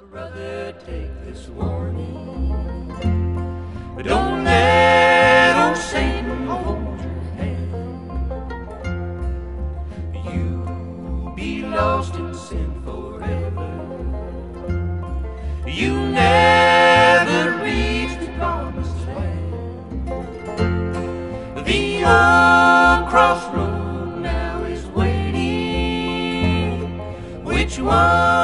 Brother, take this warning. Don't let old Satan hold your hand. You'll be lost in sin forever. You never reach the promised land. The old crossroad now is waiting. Which one